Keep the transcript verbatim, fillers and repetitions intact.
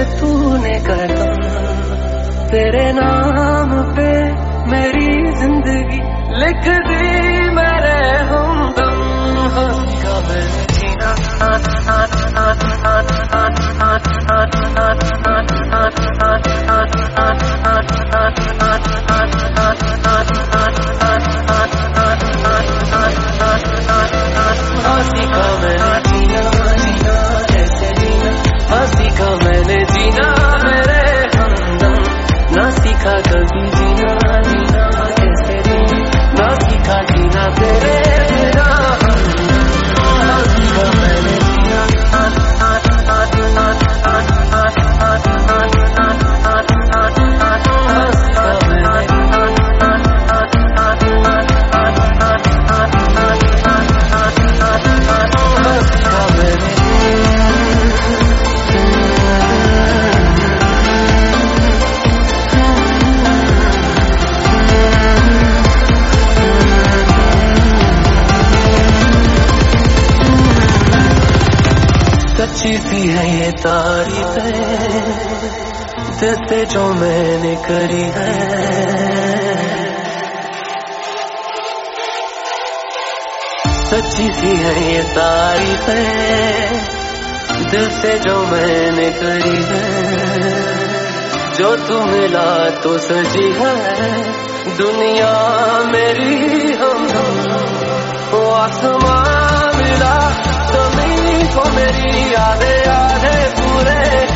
तूने कदम, तेरे नाम पे मेरी जिंदगी लिख दी मेरे हमदम। हंसी का मैंने जीना, हंसी का मैंने जीना, जीना ऐसे जीना, हंसी का मैंने जीना मेरे हमदम। ना सीखा कभी जीना, जीना कैसे जीना, ना सीखा जीना तेरे बिना हमदम। हंसी का मैंने जीना, हंसी का मैंने सच्ची सी है ये तारीफें दिल से जो मैंने करी है। सच्ची सी है ये तारीफें दिल से जो मैंने करी है। जो तू मिला तो सजी है दुनिया मेरी हमदम। वो आसमां मिला जमीन को मेरी यादें यादें पूरे